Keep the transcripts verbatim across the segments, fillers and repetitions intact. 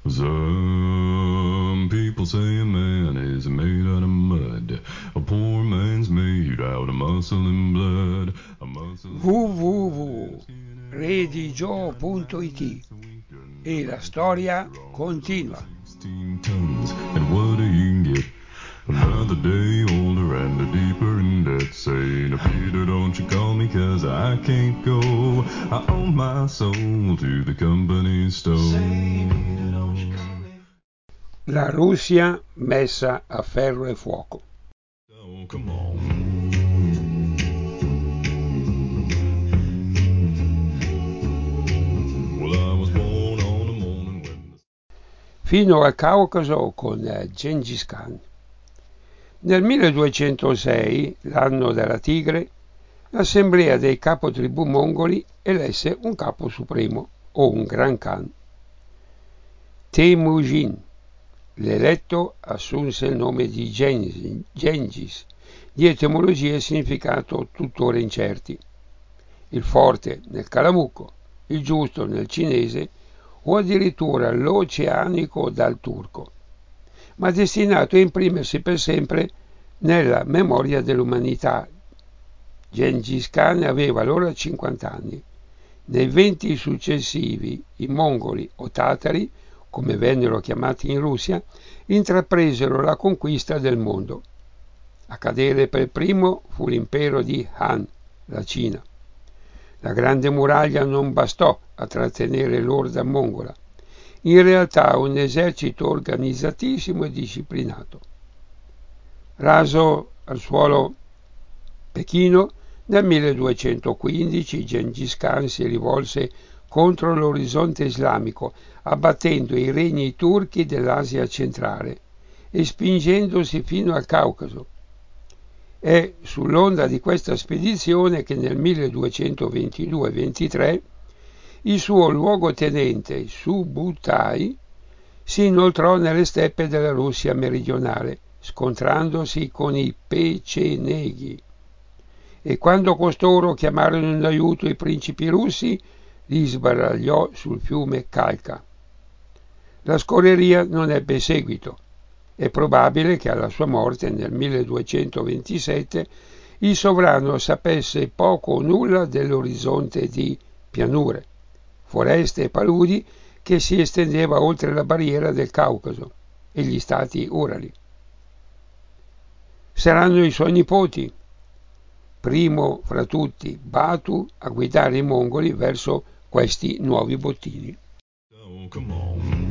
Some people say a man is made out of mud. A poor man's made out of muscle and blood. A muscle and w w w punto redigio punto it e la storia continua. sixteen tons, and what do you get? Another day older and a deeper in debt. Saying, Peter, don't you call me, cause I can't go. I owe my soul to the company store. Say, Peter, don't you call me. La Russia messa a ferro e fuoco. Oh, come on. Well, I was born on a morning when... Fino al Caucaso con Gengis Khan. Nel milleduecentosei, l'anno della tigre, l'assemblea dei capotribù mongoli elesse un capo supremo, o un Gran Khan. Temujin, l'eletto, assunse il nome di Gengis, di etimologia e significato tuttora incerti. Il forte nel Calamucco, il giusto nel cinese o addirittura l'oceanico dal turco, ma destinato a imprimersi per sempre nella memoria dell'umanità. Gengis Khan aveva allora cinquanta anni. Nei venti successivi i mongoli o tatari, come vennero chiamati in Russia, intrapresero la conquista del mondo. A cadere per primo fu l'impero di Han, la Cina. La grande muraglia non bastò a trattenere l'orda mongola. In realtà un esercito organizzatissimo e disciplinato. Raso al suolo Pechino, nel milleduecentoquindici Gengis Khan si rivolse contro l'orizzonte islamico, abbattendo i regni turchi dell'Asia centrale e spingendosi fino al Caucaso. È sull'onda di questa spedizione che nel milleduecentoventidue ventitré il suo luogotenente Subutai si inoltrò nelle steppe della Russia meridionale, scontrandosi con i Peceneghi. E quando costoro chiamarono in aiuto i principi russi, li sbaragliò sul fiume Kalka. La scorreria non ebbe seguito. È probabile che alla sua morte nel milleduecentoventisette il sovrano sapesse poco o nulla dell'orizzonte di pianure, foreste e paludi che si estendeva oltre la barriera del Caucaso e gli stati Urali. Saranno i suoi nipoti, primo fra tutti Batu, a guidare i mongoli verso questi nuovi bottini. Oh, come on.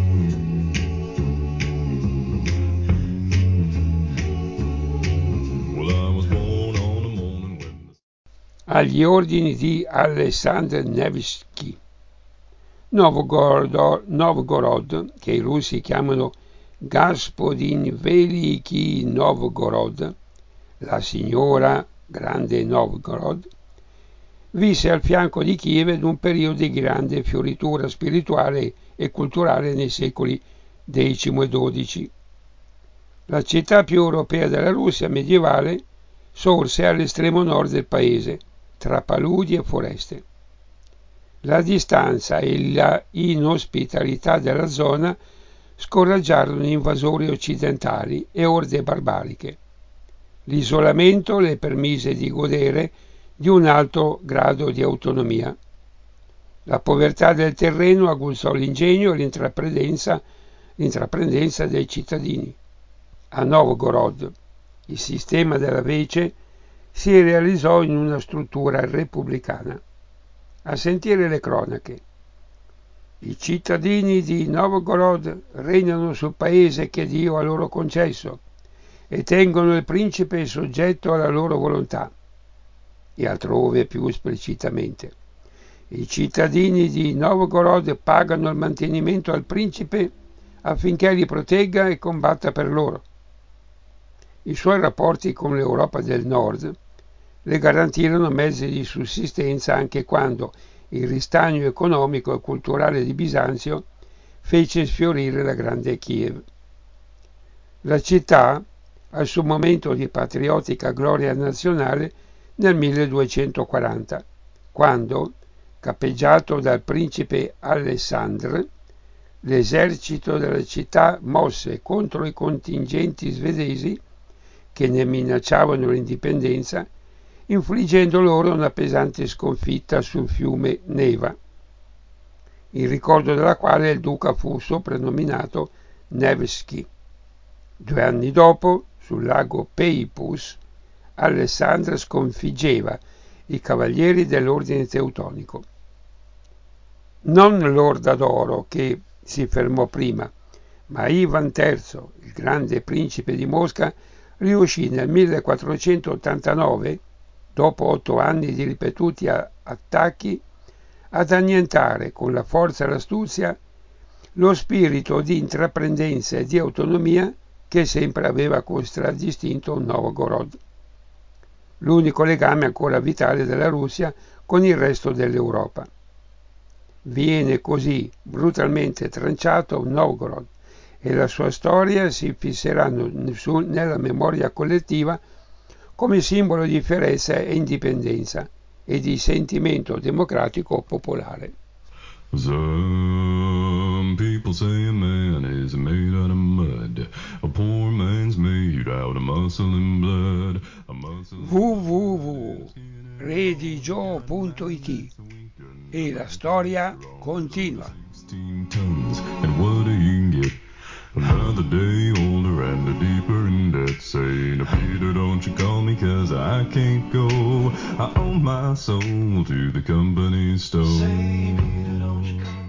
Agli ordini di Alexander Nevsky. Novgorod, Novgorod, che i russi chiamano Gospodin Veliki Novgorod, la signora Grande Novgorod, visse al fianco di Kiev in un periodo di grande fioritura spirituale e culturale nei secoli decimo e dodici. La città più europea della Russia medievale sorse all'estremo nord del paese, tra paludi e foreste. La distanza e la inospitalità della zona scoraggiarono invasori occidentali e orde barbariche. L'isolamento le permise di godere di un alto grado di autonomia. La povertà del terreno aguzzò l'ingegno e l'intraprendenza, l'intraprendenza dei cittadini. A Novgorod il sistema della vece si realizzò in una struttura repubblicana. A sentire le cronache. I cittadini di Novgorod regnano sul paese che Dio ha loro concesso e tengono il principe soggetto alla loro volontà. E altrove più esplicitamente. I cittadini di Novgorod pagano il mantenimento al principe affinché li protegga e combatta per loro. I suoi rapporti con l'Europa del Nord le garantirono mezzi di sussistenza anche quando il ristagno economico e culturale di Bisanzio fece sfiorire la grande Kiev. La città, al suo momento di patriottica gloria nazionale, nel milleduecentoquaranta, quando, capeggiato dal principe Alessandro, l'esercito della città mosse contro i contingenti svedesi che ne minacciavano l'indipendenza, infliggendo loro una pesante sconfitta sul fiume Neva, in ricordo della quale il duca fu soprannominato Nevskij. Due anni dopo, sul lago Peipus, Alessandro sconfiggeva i cavalieri dell'ordine teutonico. Non l'Orda d'Oro, che si fermò prima, ma Ivan terzo, il grande principe di Mosca, riuscì nel millequattrocentottantanove, dopo otto anni di ripetuti attacchi, ad annientare con la forza e l'astuzia lo spirito di intraprendenza e di autonomia che sempre aveva contraddistinto Novgorod, l'unico legame ancora vitale della Russia con il resto dell'Europa. Viene così brutalmente tranciato Novgorod e la sua storia si fisseranno nella memoria collettiva come simbolo di fierezza e indipendenza e di sentimento democratico popolare. Some people say a man is made out of mud. A poor man's made out of muscle and blood. A muscle w w w punto redigio punto it E la storia continua. sixteen tons, and what do you get? Another day older and a deeper in debt. Saying, Peter, don't you call me, cause I can't go. I owe my soul to the company store. Say, Peter, don't you call me.